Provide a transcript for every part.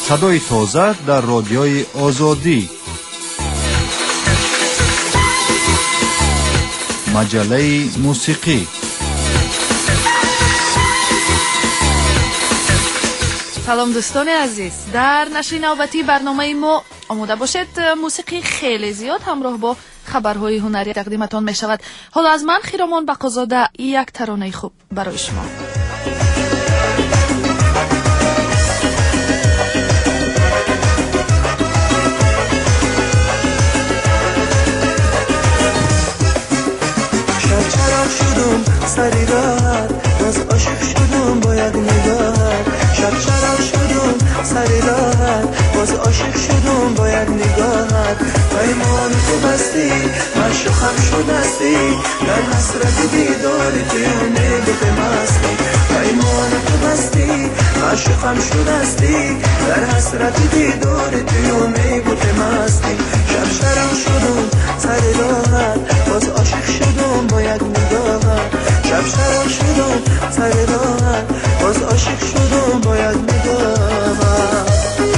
صدای تازه در رادیوی آزادی. مجله موسیقی. سلام دوستان عزیز، در نشر نوبتی برنامه ما آماده باشید. موسیقی خیلی زیاد همراه با خبرهای هنری تقدیمتان می شود. حالا از من خیرامان بقازاده یک ترانه خوب برای شما. چراغ شدم سری راحت، باز عاشق شدم با یک نگاهت. شب چراغ شدم سری راحت، باز عاشق شدم با یک نگاهت. پیمان تو بستی معشوقم شدستی، در حسرت دیداری توی نگاه مستی. پیمان تو بستی معشوقم شدستی، در حسرت دیداری توی نگاه مستی. شب چراغ شدم سری راحت، باز عاشق شدم با یک نگاهت. شب چراغ شدم سری راحت، باز عاشق شدم با یک نگاهت.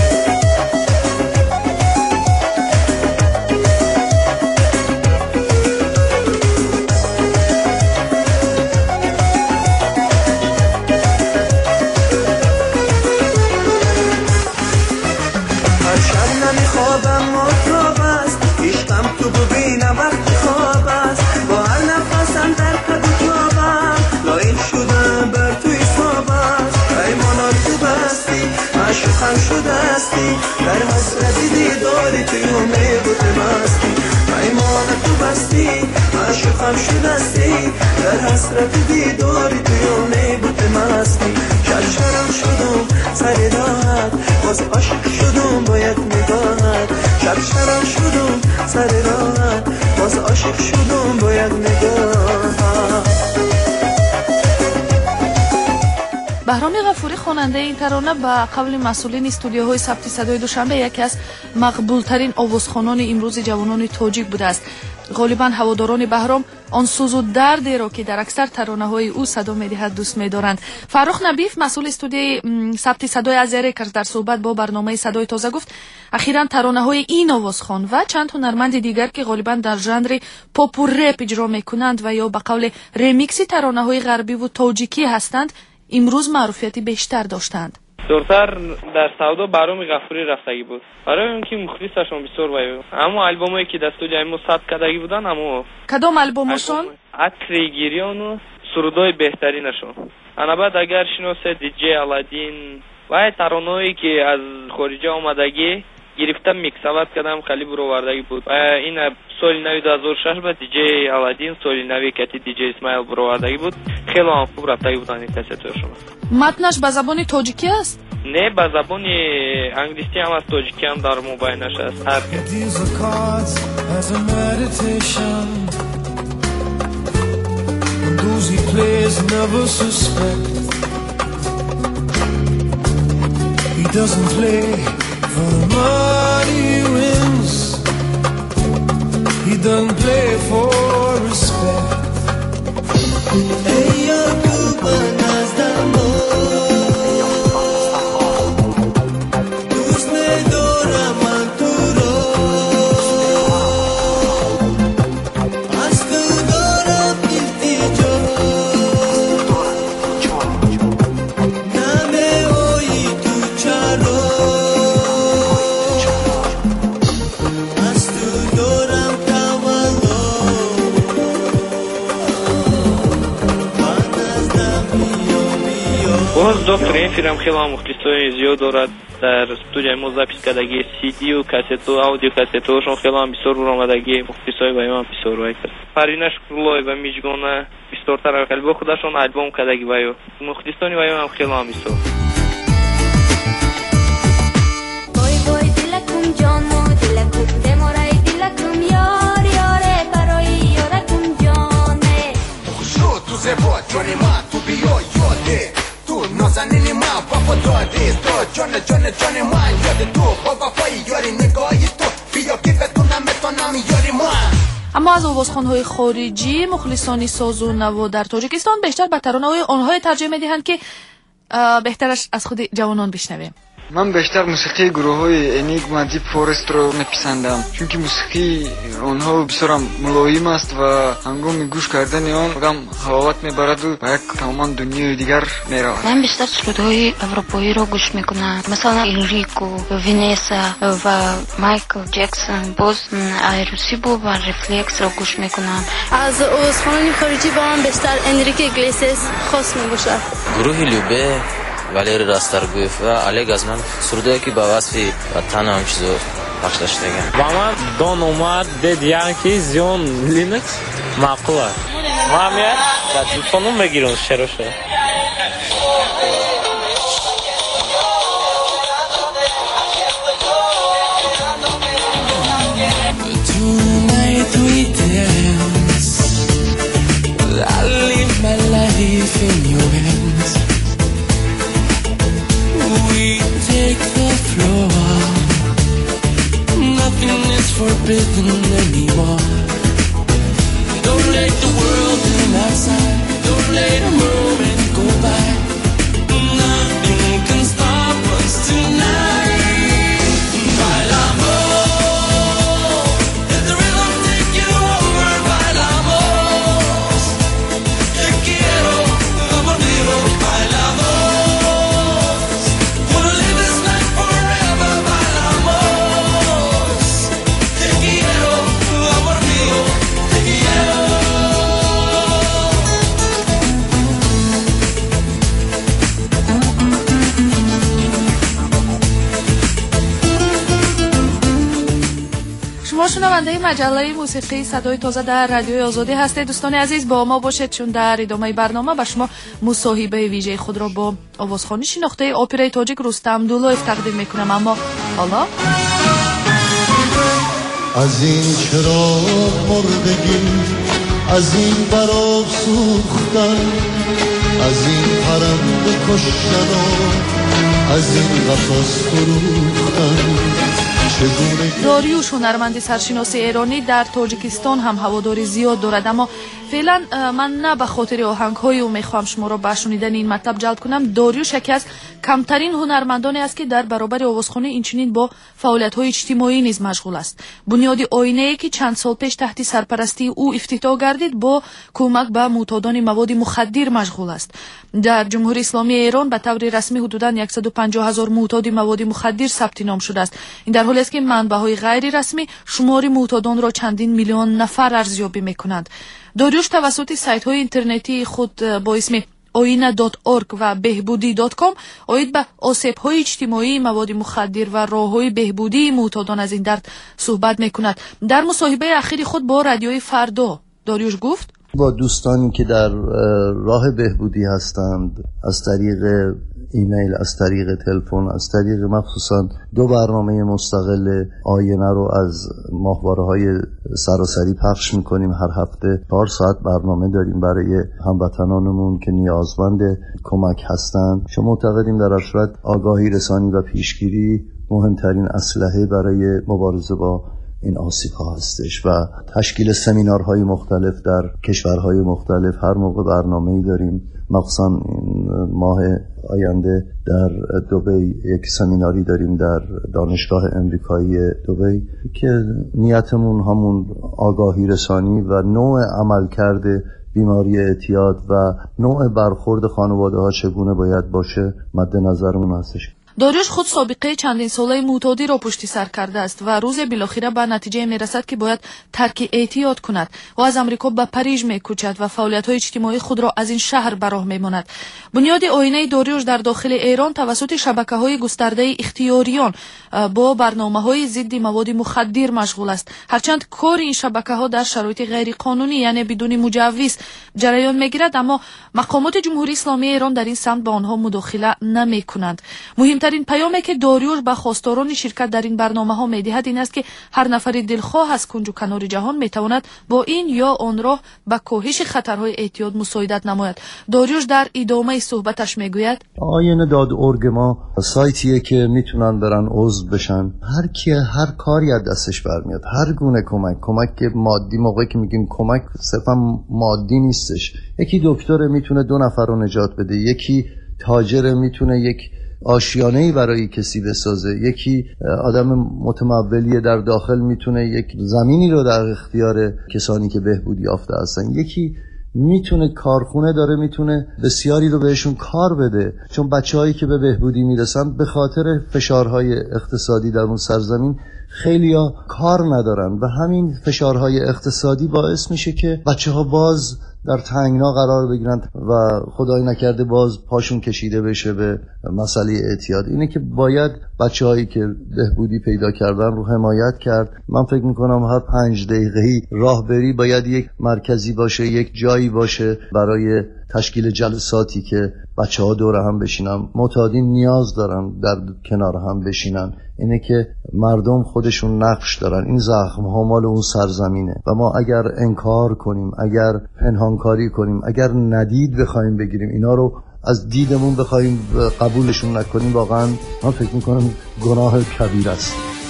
هر شب نمیخوابم مطرب است، عشقم تو ببینم وقتی خواب است. با هر نفسم در قد خوابم لاین شدم بر توی خواب است. پیمانات تو بستی معشوقم شدستی، در حسرت دیداری توی امید مستی. پیمانات تو بستی معشوقم شدستی، در حسرت دیداری توی امید مستی. چراغ شدم سری راحت، باز عاشق شدم با یک نگاهت. شب چراغ شدم سری راحت، باز عاشق شدم با یک نگاهت. بهرام غفوری خواننده این ترانه به قول مسئولین استودیوهای ثبت صدای دوشنبه یکی از مقبولترین آوازخوانان امروز جوانان تاجیک بوده است. غالبا هواداران بهرام آن سوز و دردی را که در اکثر ترانه‌های او صدا می‌دهد دوست می‌دارند. فرخ نبیف مسئول استودیوی ثبت صدای ازریکرز در صحبت با برنامه صدای تازه گفت اخیراً ترانه‌های این آوازخوان و چند هنرمند دیگر که غالبا در ژانر پاپ و رپ اجرا می‌کنند و یا به قول ریمیکس ترانه‌های غربی و تاجیکی هستند امروز معروفیت بیشتر داشتند. دورتر در سودا بهرام غفوری رفتگی بود. برای اینکه مخلصشون بسیار وای. اما البومی که در استودیوی ما ثبت کردگی بودن، اما کدام البومشون؟ عطر گریان و سرودای بهترینشون. انا بعد اگر شناسه دیجی الادین و ترانه‌ای که از خارج آمدگی گرفتم میکساوت کردم خیلی برآوردگی بود. این سال نوی 2006 با دیجی الادین، سال نوی که دیجی اسماعیل برآوردگی بود. خیلی خوب رفتگی بودن این کاستشون. متنش به زبان تاجیکی است؟ نه، به زبان انگلیسی هم از تاجیکی هم در مبینش است. هر For the money he wins, he doesn't play for respect. Hey, you're good, as the باز دکتر این فیلم خیلی مخلصای زیاد دارد. در استودیوی ما ضبط کردگی سی دی و کاست و اودیو کاستاشون خیلی بسیار برآمدگی مخلصای و ایمان بسیار وای کرد. پریناش کلای و میجگونه بسیار تر خیلی با خودشون البوم کردگی و مخلصانی و ایمان خیلی بسیار. وای وای دلکم جانو دلکم دمارای دلکم یار یاره برای یارکم جانه. شو تو زبا جونی ما تو بیای یاده. نازنین ما بابا دادی تو جان ما یاد تو بابا پای یاری نگاهی تو بیا که بتونم یاری ما. اما از آوازخوان‌های خارجی مخلصانی ساز و نوا در تاجیکستان بیشتر به ترانه‌های آنها ترجیح می‌دهند که بهترش از خود جوانان بشنویم. من بیشتر موسیقی گروه های انیگما دیپ فورست رو میپسندم، چون که موسیقی آنها بسیار ملایم است و هنگام گوش کردن آن آدم حلاوت میبرد و به یک تماما دنیای دیگر میرود. من بیشتر سرودهای اروپایی رو گوش میکنم، مثلا انریکو، وینیسا و مایکل جکسون. باز ایروسیبو و ریفلکس رو گوش میکنم. از عضوخوانان خارجی با من بیشتر انریکه ایگلیسیاس خاص میگوشم. گروه لوبه، والری راستارگوف و الگ از من سرودایی که با وصف وطن هم چیزو پخش داشتگم. با من دون اومد دید یعنی زیون لینکس معقوله. ما میاد و تلفنم بگیرم شروشه. Tonight we dance. I live my life in your hands. We take the floor. Nothing is forbidden anymore. Don't let the world turn outside. Don't let a moment go by. Nothing can stop us tonight. شنونده مجله موسیقی صدای تازه در رادیوی آزادی هستید. دوستان عزیز با ما باشید، چون در ادامه برنامه به شما مصاحبه ویژه خود را با آوازخوانی شناخته اپرای تاجیک رستم دولویف تقدیم میکنم. اما حالا از این چراغ مردگی، از این براق سوختن، از این پرنده کشتن و از این قفس فروختن. داریوش هنرمند سرشناس ایرانی در تاجیکستان هم هواداری زیاد دارد، اما فعلا من نه به خاطر آهنگ‌های او میخوام شما را به شنیدن این مطلب جلب کنم. داریوش یکی از کمترین هنرمندانی است که در برابر آوازخوانی اینچنین با فعالیت‌های اجتماعی نیز مشغول است. بنیاد آینه‌ای که چند سال پیش تحت سرپرستی او افتتاح گردید با کمک به معتادان مواد مخدر مشغول است. در جمهوری اسلامی ایران به طور رسمی حدوداً 150,000 معتاد مواد مخدر ثبت نام شده است. این در حالی است که منبع‌های غیر رسمی شمار معتادان را چندین میلیون نفر ارزیابی می‌کنند. داریوش توسط سایت‌های اینترنتی خود با اسم oyina.org و behbudi.com آید به آسیب‌های اجتماعی مواد مخدر و راه‌های بهبودی معتادان از این درد صحبت می‌کند. در مصاحبه اخیر خود با رادیوی فردا داریوش گفت: با دوستانی که در راه بهبودی هستند، از طریق ایمیل، از طریق تلفن، از طریق مخصوصا 2 برنامه مستقل آینه رو از ماهواره‌های سراسری پخش می‌کنیم. هر هفته 4 ساعت برنامه داریم برای هموطنانمون که نیازمند کمک هستند. چون معتقدیم در صورت آگاهی رسانی و پیشگیری مهمترین اسلحه برای مبارزه با این آسیب‌ها هستش و تشکیل سمینارهای مختلف در کشورهای مختلف. هر موقع برنامه‌ای داریم، مخصوصا ماه آینده در دبی یک سمیناری داریم در دانشگاه امریکایی دبی که نیتمون همون آگاهی رسانی و نوع عملکرد بیماری اعتیاد و نوع برخورد خانواده‌ها چگونه باید باشه مد نظرمون هستش. داریوش خود سابقه چندین ساله معتادی را پشت سر کرده است و روز بالاخره به نتیجه میرسد که باید ترک اعتیاد کند و از امریکا به پاریژ میکوچد و فعالیت‌های اجتماعی خود را از این شهر به راه میماند. بنیاد آینه داریوش در داخل ایران توسط شبکه‌های گسترده اختیاریان با برنامه‌های ضد مواد مخدر مشغول است. هرچند کار این شبکه‌ها در شرایط غیر قانونی یعنی بدون مجوز جریان میگیرد، اما مقامات جمهوری اسلامی ایران در این سمت به آنها مداخله نمی‌کنند. مهمترین پیامی که داریوش به خواستاران شرکت در این برنامه‌ها می‌دهد این است که هر نفر دلخواه از کنج و کنار جهان می‌تواند با این یا آن راه به کاهش خطرهای اعتیاد مساعدت نماید. داریوش در ادامه صحبتش میگوید: oyina.org ما سایتیه که میتونن برن عضو بشن. هر کی هر کاری از دستش برمیاد، هر گونه کمک مادی. موقعی که میگیم کمک صرفا مادی نیستش. یکی دکتر میتونه 2 نفر رو نجات بده، یکی تاجر میتونه یک آشیانه‌ای برای کسی بسازه، یکی آدم متمولی در داخل میتونه یک زمینی رو در اختیار کسانی که بهبودی یافته هستن، یکی میتونه کارخونه داره، میتونه بسیاری رو بهشون کار بده، چون بچه‌هایی که به بهبودی میرسن به خاطر فشارهای اقتصادی در اون سرزمین خیلیا کار ندارن و همین فشارهای اقتصادی باعث میشه که بچه‌ها باز در تنگنا قرار بگیرن و خدای نکرده باز پاشون کشیده بشه به مسئله اعتیاد. اینه که باید بچه‌هایی که بهبودی پیدا کردن رو حمایت کرد. من فکر میکنم هر 5 دقیقه‌ای راه بری باید یک مرکزی باشه، یک جایی باشه برای تشکیل جلساتی که بچه‌ها دور هم بشینن. معتادین نیاز دارن در کنار هم بشینن. اینه که مردم خودشون نقش دارن، این زخم‌ها مال اون سرزمینه و ما اگر انکار کنیم، اگر پنهانکاری کنیم، اگر ندید بخوایم بگیریم، اینا رو از دیدمون بخوایم قبولشون نکنیم، واقعا من فکر میکنم گناه کبیر است.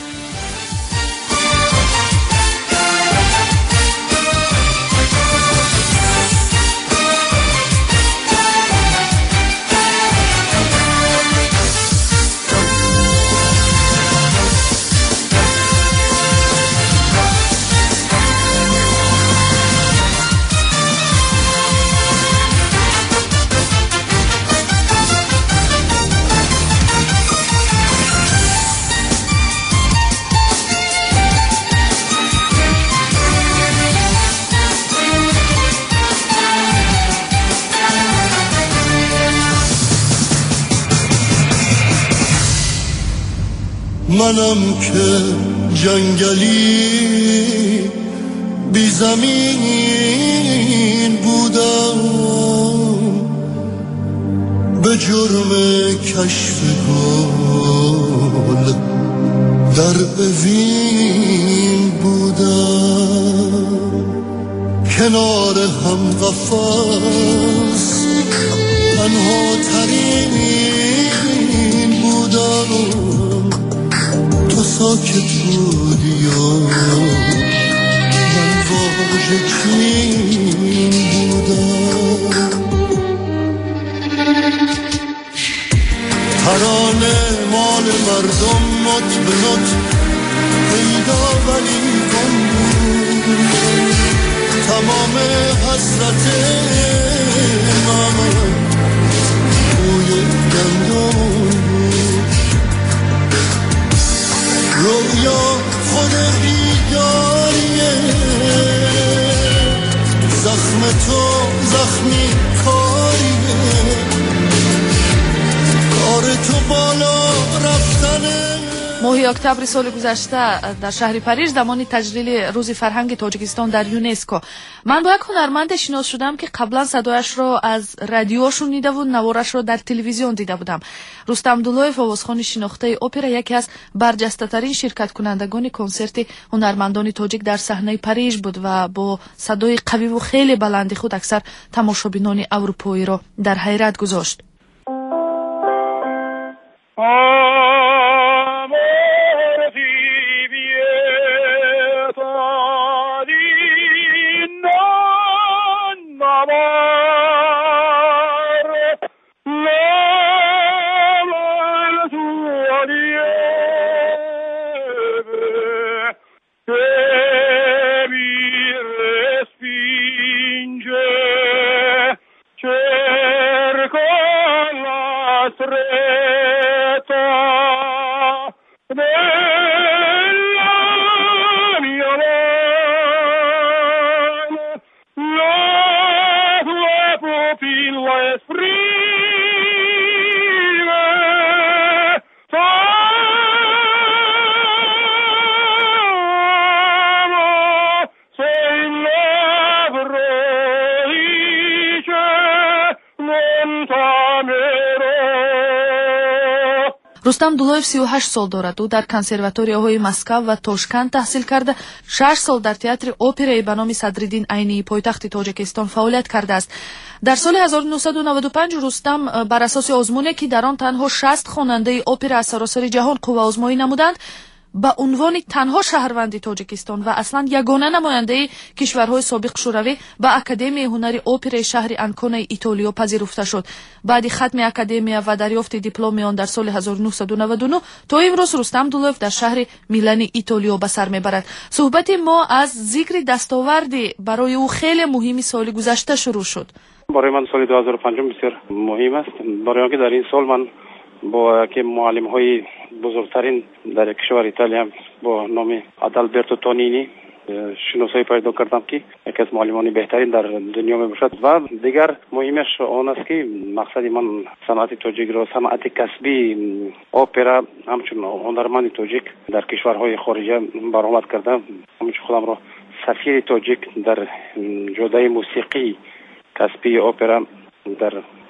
منم که جنگلی بی زمین بودم، به جرم کشف گل در اوین بودم، کنار هم قفس تنها ترین بودم، ساکت بودی و من واژه چین بودم. ترانه مال مردم نوت به نوت پیدا ولی گم بود، تمام حسرت من بوی گندم رویا خود بیداریه، زخم تو زخمی کاریه، کار تو بالا رفتنه. ماهی اکتبر سال گذشته در شهر پاریژ زمان تجلیل روز فرهنگ تاجیکستان در یونسکو من با یک هنرمند شناس شدم که قبلا صدایش را از رادیو شنیده و نوارش را در تلویزیون دیده بودم. رستم دولویف، آوازخوان شناخته اپرا، یکی از برجسته ترین شرکت کنندگان کنسرت هنرمندان تاجیک در صحنه پاریژ بود و با صدای قوی و خیلی بلند خود اکثر تماشابینان اروپایی را در حیرت گذاشت. رستم دولویف 38 سال دارد. او در کنسرواتوریاهای مسکو و تاشکند تحصیل کرده. 6 سال در تئاتر اپرای به نام صدرالدین عینی پایتخت تاجیکستان فعالیت کرده است. در سال 1995 رستم بر اساس آزمونی که در آن تنها 60 خواننده اپرا از سراسر جهان قوه آزمایی نمودند، به عنوان تنها شهروند تاجیکستان و اصلا یگانه نماینده کشورهای سابق شوروی به اکادمی هنری اپرای شهر انکونا ایتالیا پذیرفته شد. بعد ختم اکادمی و دریافت دیپلم آن در سال 1999 تا امروز رستم دولف در شهر میلان ایتالیا به سر میبرد. صحبت ما از ذکر دستاوردی برای او خیلی مهمی سال گذشته شروع شد. برای من سال 2005 بسیار مهم است، برای آنکه در این سال من با یکی معلم های بزرگترین در کشور ایتالیا با نام آدالبرتو تونینی شناسایی پیدا کردم که یکی از معلمان بهترین در دنیا می باشد و دیگر مهمش آن است که مقصد من صنعت تاجیک را، صنعت کسبی اپرا همچون هنرمند تاجیک در کشورهای خارجه برآمد کردم. همچون خودم را سفیر تاجیک در جدای موسیقی کسبی اپرا در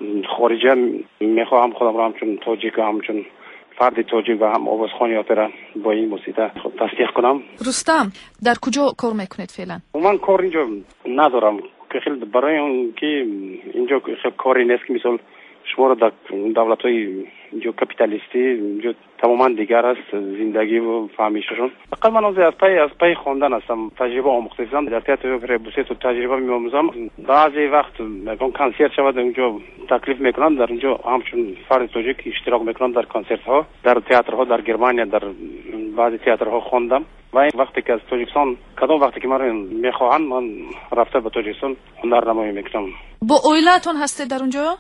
خارجه میخواهم خودم را همچون تاجیک و همچون فرد تاجیک و هم آوازخوانی اپرا با این موسیقی تصدیق کنم. رستم در کجا کار میکنید فعلا؟ من کار اینجا ندارم که خیلی برای اون که اینجا خیلی کاری نیست که مثال شما را در دولت‌های اینجا کپیتالیستی اینجا تماما دیگر است زندگی و فهمیششون. فقط من از پای خواندن هستم، تجربه آموختم در تئاتر اپرا بوسیت تجربه می‌آموزم. بعضی وقت اون کنسرت شود اونجا تکلیف میکنن، در اونجا همچون فرد تاجیک اشتراک میکنم در کنسرت‌ها، در تئاترها در گرمانیا در بعضی تئاترها خواندم و این وقتی که از تاجیکستان کدام وقتی که من میخواهن من رفته به تاجیکستان هنرنمایی میکنم. با اویلاتون هسته در اونجا؟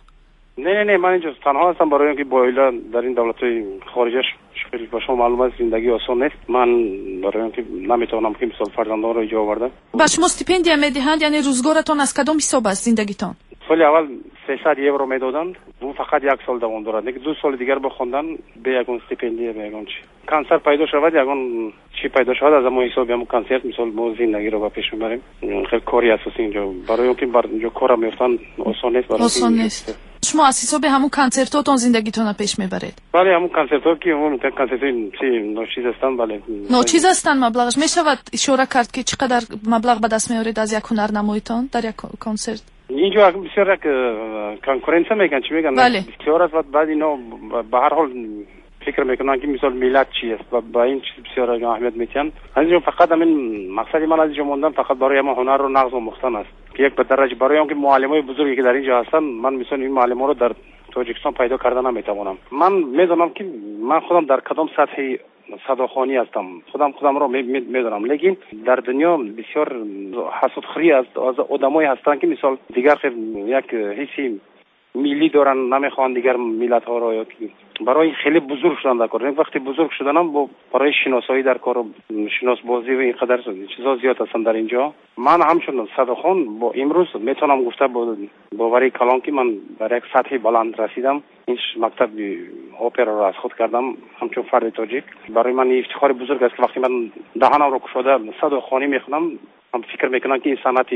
نه من اینجا تنها هستم برای اینکه با اویلا در این دولت‌های خارجش خیلی با شما معلومه زندگی آسان نیست. من برای اینکه نمیتونم که مثال فرزندان رو اینجا آوردم. با شما استیپندیا میدهند، یعنی روزگارتون از کدام حساب است زندگیتان؟ سال اول 300 یورو میدادند، اون فقط یک سال دوام دارد. دیگه 2 سال دیگر بخوندن به یگان استیپندیا به یگان چی کنسرت پیدا شود، یگان چی پیدا شود از اون حساب هم کنسرت مثال ما زندگی رو به پیش میبریم. خیلی کاری اساسی اینجا برای اینکه اینجا کار میفتن آسان نیست. آسان نیست. شما از حساب همون کنسرتاتون زندگیتون پیش میبرید؟ بله همون کنسرت‌ها که همون کنسرت‌های ناچیز هستن. بله ناچیز هستن. مبلغش میشود اشاره کرد که چقدر مبلغ به دست میارید از یک هنرنماییتان در یک کنسرت؟ اینجا بسیار یک کنکورنس میگن چی میگن بسیار است و بعد اینا به هر حال فکر میکنن که مثال ملت چی است و با این چیز بسیار اهمیت میتن. از اینجا فقط همین مقصد من از اینجا موندم فقط برای ما هنر رو نقض و مختن است که یک به درجه برای اون که معلمای بزرگی که در اینجا هستن من مثلا این معلما رو در تاجیکستان پیدا کردن نمیتوانم. من میدونم که من خودم در کدام سطح صداخوانی هستم، خودم رو میدونم، لیکن در دنیا بسیار حسودخوری از آدمایی هستن که مثال دیگر یک حسی میلی دارن، نمیخوان دیگر ملت ها رو یا برای خیلی بزرگ شدن در کار. وقتی بزرگ شدنم برای شناسایی در کار و شناس بازی و اینقدر چیزا زیاد هستن در اینجا. من همچون صداخوان با امروز میتونم گفته با باوری کلان که من در یک سطح بلند رسیدم. این مکتب اپرا رو از خود کردم همچون فرد تاجیک. برای من افتخار بزرگ است که وقتی من دهانم رو گشوده صداخوانی میخونم هم فکر میکنم که این صنعت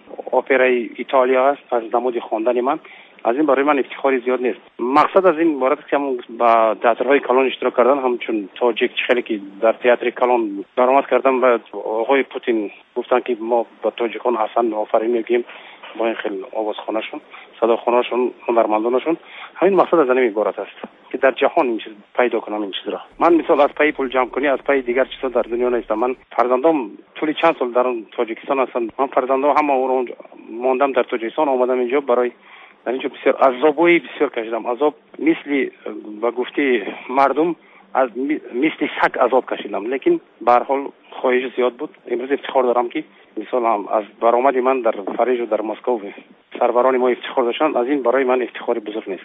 اپرای ایتالیا است از نمود خواندن من. از این برای من افتخاری زیاد نیست. مقصد از این بارد که همون با تئاترهای کلان اشتراک کردن همچون تاجیک خیلی که در تئاتر کلان برآمد کردن و آقای پوتین گفتن که ما با تاجیکان حسن آفرین میگیم با این خیلی آوازخوانشون صداخوانشون هنرمندانشون. همین مقصد از این عبارت است که در جهان این چیز پیدا کنم این چیز را. من مثال از پای پول جمع کنی از پای دیگر چیزا در دنیا نیستم. من فرزندام طول چند سال در تاجیکستان هستن. من فرزندام همه اون ماندم در تاجیکستان آمدم اینجا برای در اینجا بسیار عذابی بسیار کشیدم. عذاب مثل و گفته مردم از مثل سگ عذاب کشیدم، لیکن به هر حال خواهش زیاد بود. امروز افتخار دارم که مثلا هم از برآمد من در پاریس و در مسکو سروران ما افتخار داشتن. از این برای من افتخاری بزرگ نیست.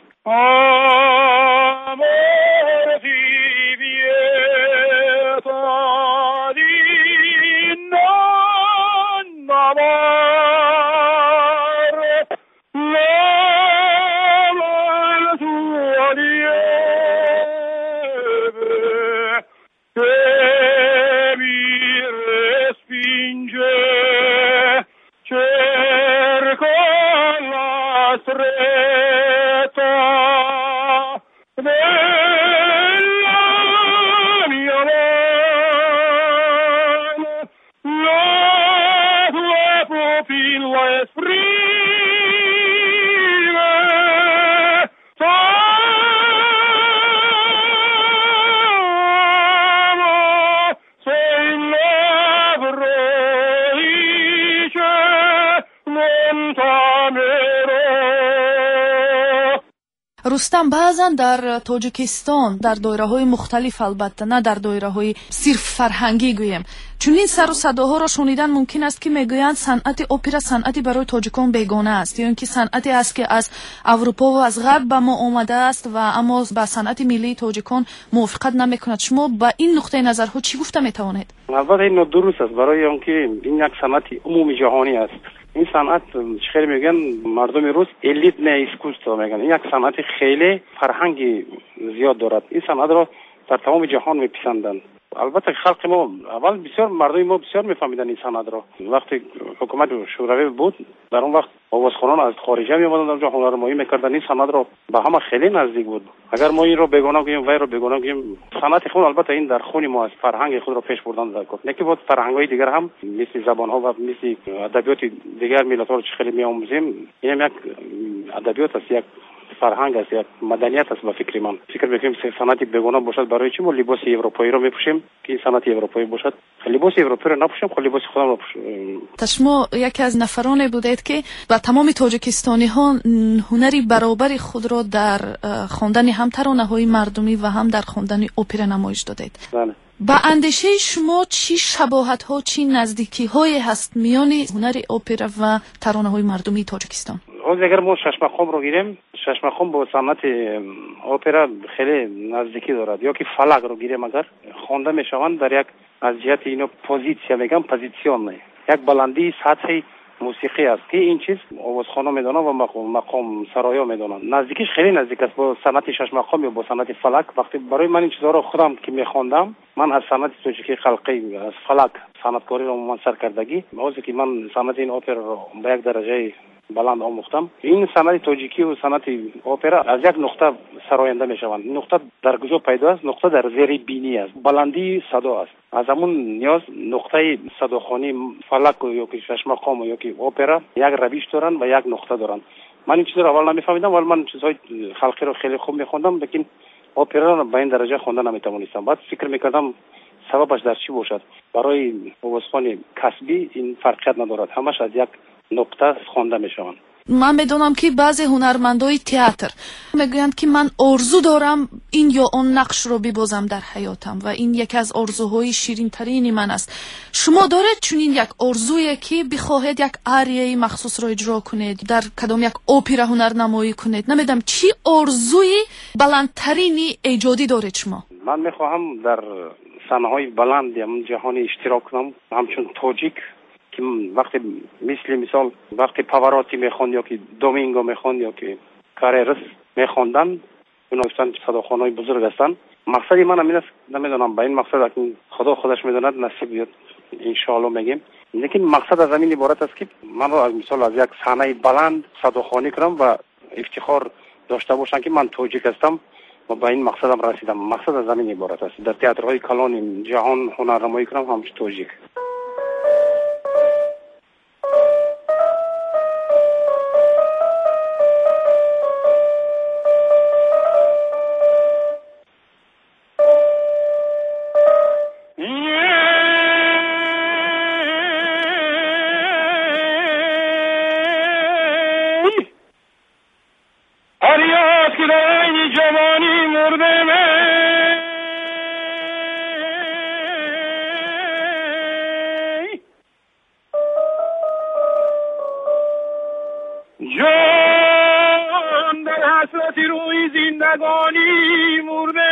рустам баъзан дар тоҷикистон дар доираҳои мухталиф албатта на дар доираҳои сирф фарҳангӣ гӯем чунин сару садоҳоро шунидан мумкин аст ки мегӯянд санъати опера санъати барои тоҷикон бегона аст ё ин ки санъате аст ки аз аврупо ва аз ғарб ба мо омадааст ва аммо ба санъати миллии тоҷикон мувофиқат намекунад. шумо ба ин нуқтаи назарҳо чӣ гуфта метавонед? албатта ин нодуруст аст барои он ки ин як санъати умуми ҷаҳонӣ аст. این صنعت چخیلی میگن مردم روز الیت نه اسکوستو میگن این یک صنعت خیلی فرهنگی زیاد دارد. این صنعت را در تمام جهان میپسندند. البته خلق ما اول بسیار مردم ما بسیار میفهمیدن این صنعت را. وقتی حکومت شوروی بود در اون وقت آوازخوانان از خارج میومدن اونجا هنرمایی میکردن. این صنعت را به همه خیلی نزدیک بود. اگر ما این را بگونه گوییم وای را بگونه گوییم صنعت خود البته این در خون ما است. فرهنگ خود را پیش بردن زکات. نه که بود فرهنگ‌های دیگر هم مثل زبان‌ها و مثل ادبیات دیگر ملت‌ها رو خیلی می‌آموزیم. این هم یک ادبیات است، یک فرهنگ است، یک مدنیت است. با فکر من فکر می‌کنیم صنعت بگونه باشد. برای چی ما لباس اروپایی رو می‌پوشیم که صنعت اروپایی باشد؟ لباس اروپایی رو نپوشیم، خود لباس خودم رو پوشیم. شما یکی از نفرانی بودید که با تمام تاجیکستانی‌ها هنری برابر خود را در خواندن هم ترانه‌های مردمی و هم در خواندن اپرا نمایش دادید. بله. با اندیشه شما چی شباهت‌ها چی نزدیکی‌هایی هست میان هنر اپرا و ترانه‌های مردمی تاجیکستان؟ روز اگر ما ششمخام رو گیریم، ششمخام با صنعت اپرا خیلی نزدیکی دارد. یا که فلک رو گیریم اگر خوانده میشوند در یک از جهت اینو پوزیسیا میگم پوزیسیون نه، یک بلندی سطحی موسیقی است که این چیز آوازخوانا میدونن و مقام سرایا میدونن. نزدیکیش خیلی نزدیک است با صنعت ششمخام یا با صنعت فلک. وقتی برای من این چیزا رو خودم که میخواندم، من از صنعت تاجیکی خلقی از فلک صنعتکاری رو من سرکردگی موضوعی که من صنعت این اپرا رو به یک درجه بلند آموختم. این صنعت تاجیکی و صنعت اپرا از یک نقطه سراینده میشوند. این نقطه در کجا پیدا است؟ نقطه در زیر بینی است. بلندی صدا است. از همون نیاز نقطه صداخوانی فلک یا که ششمخام یا که اپرا یک روش دارن و یک نقطه دارن. من این چیزا رو اول نمیفهمیدم، ولی من چیزهای خلقی رو خیلی خوب میخوندم، لیکن اپرا رو به این درجه خوندن نمیتونستم. بعد فکر میکردم سببش در چی باشد. برای آوازخوان کسبی این فرقیت ندارد، همش از یک نقطه خوانده میشوند. من میدونم که بعضی هنرمندای تئاتر میگویند که من آرزو دارم این یا اون نقش رو ببازم در حیاتم و این یکی از آرزوهای شیرین ترین من است. شما دارید چنین یک آرزویی که بخواهید یک آریه مخصوص رو اجرا کنید، در کدام یک اپرا هنرنمایی کنید؟ نمیدونم چی آرزوی بلندترینی ایجادی دارید شما؟ من میخواهم در صحنه‌های بلند جهانی اشتراک کنم، همچون تاجیک که وقتی مثال وقتی پاوراتی میخوند یا که دومینگو میخوند یا که کاررس میخوندن، اونا گفتن صداخوانای بزرگ هستن. مقصدی من همین است، نمیدونم با این مقصد که خدا خودش میدوند نصیب بیاد ان شاء الله میگیم. لیکن مقصد از همین عبارت است که من رو مثال از یک صحنه بلند صداخوانی کنم و افتخار داشته باشم که من تاجیک هستم و با این مقصدم رسیدم. مقصد از همین عبارت است، در تئاترهای کلان جهان هنرنمایی کنم همچون تاجیک. جان در حسرت روی زندگانی مرده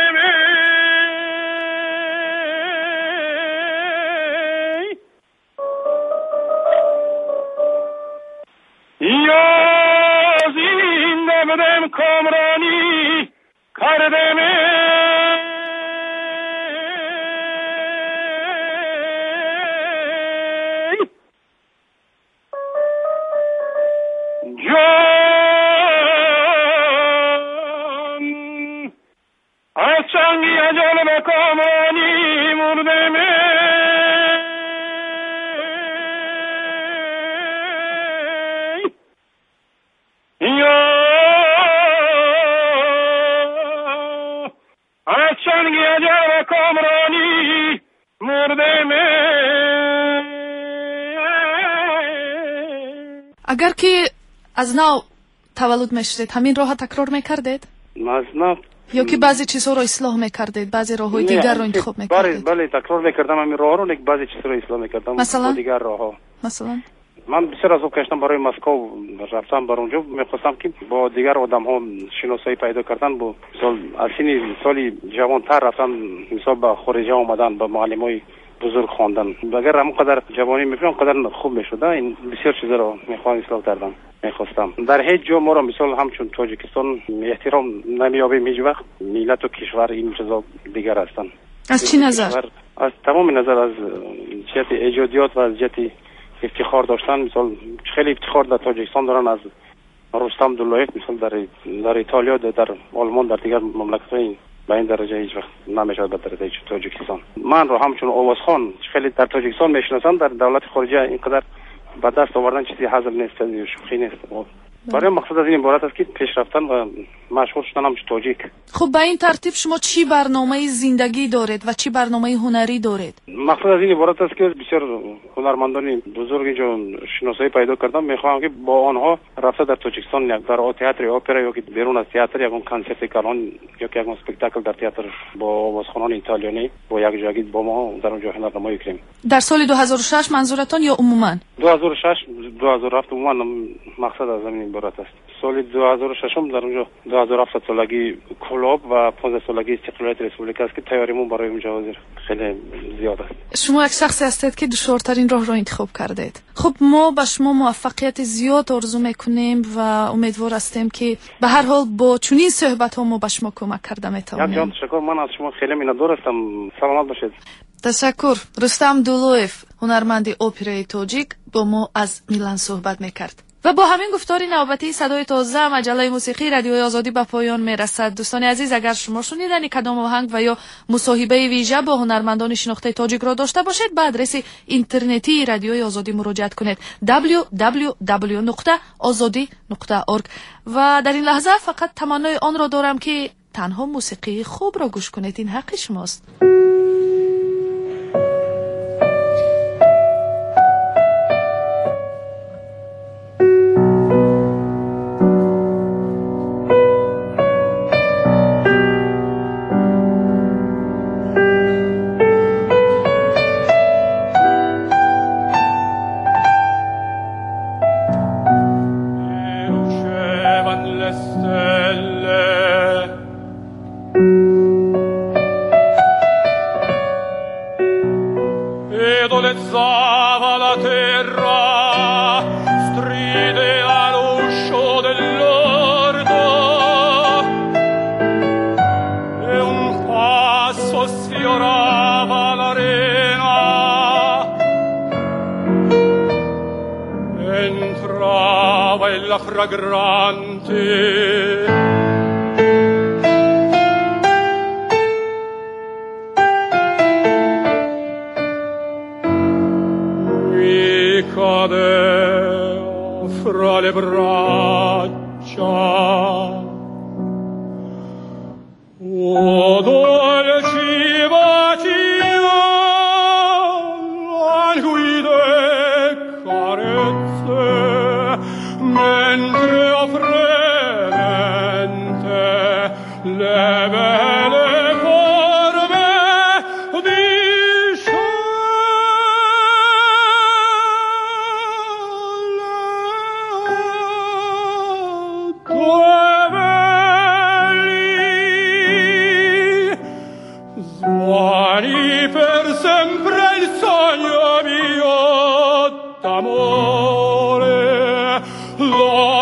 یا زنده بدم کامرانی کردم اگر که از نو تولد میشدید همین راه تکرار میکردید؟ نه یا که بعضی چیزها رو اصلاح میکردید، بعضی راههای دیگر رو انتخاب میکردید؟ بله تکرار میکردم همین راه رو، بعضی چیزها رو اصلاح میکردم مثلا دیگر راهها. مثلا من بسیار از کشتم برای مسکو رفتم، بر اونجا میخواستم که با دیگر آدم ها شناسایی پیدا کردن. با مثال از سالی جوانتر رفتم، مثال به خارجه آمدن، به معلم های بزرگ خواندن. اگر همونقدر جوانی میفهم قدر خوب میشده. این بسیار چیزا رو میخوام اصلاح کردم. میخواستم در هیچ جا ما را مثال همچون تاجیکستان احترام نمیابیم هیچ وقت. ملت و کشور این چیزا دیگر هستن. از چی نظر؟ از تمام نظر، از جهت ایجادیات و از جهت افتخار داشتن. مثال خیلی افتخار در تاجیکستان دارن از رستم دولایف، مثال در ایتالیا، در آلمان، در دیگر مملکت‌های به این درجه هیچ وقت نمیشه به درجه تاجیکستان. من رو همچون آوازخان خیلی در تاجیکستان میشناسم، در دولت خارجه اینقدر به دست آوردن چیزی هزل نیست، شوخی نیست. برای مقصد از این عبارت است که پیش رفتن و مشهور شدن همچون تاجیک. خب به این ترتیب شما چی برنامه زندگی دارید و چی برنامه هنری دارید؟ مقصد از این عبارت است که بسیار هنرمندان بزرگی جو شناسایی پیدا کردم. میخوام که با آنها رفته در تاجیکستان یک در تئاتر اپرا یا که بیرون از تئاتر یک کنسرت کلان یا که یک اسپکتاکل در تئاتر با آوازخوانان ایتالیایی با یک جاگی با ما در اونجا هنرنمایی کنیم. در سال 2006 منظورتون یا عموما؟ 2007 عموما مقصد از این عبارت است. سال 2006 در اونجا 2007 سالگی کلاب و 15 سالگی استقلالیت ریسپوبلیک است که تیاریمون برای اونجا خیلی زیاد است. شما یک شخصی هستید که دشوارترین راه را انتخاب کردید. خب ما به شما موفقیت زیاد آرزو میکنیم و امیدوار هستیم که به هر حال با چنین صحبت ها ما به شما کمک کرده میتونیم. یک جان تشکر، من از شما خیلی میندار هستم. سلامت باشید. تشکر. رستم دولویف، هنرمند اپرای تاجیک، با ما از میلان صحبت میکرد. و با همین گفتار نوبتی صدای تازه مجله موسیقی رادیوی آزادی به پایان میرسد. دوستان عزیز، اگر شما شنیدن کدام آهنگ و یا مصاحبه ویژه با هنرمندان شناخته تاجیک را داشته باشید، به آدرس اینترنتی رادیوی آزادی مراجعه کنید www.azadi.org. و در این لحظه فقط تمنای آن را دارم که تنها موسیقی خوب را گوش کنید. این حق شماست. Fragrante mi cadeva fra le braccia dolci bacio languide carezze mentre fremente le belle forme di due belli suoni per sempre il sogno mio d'amore.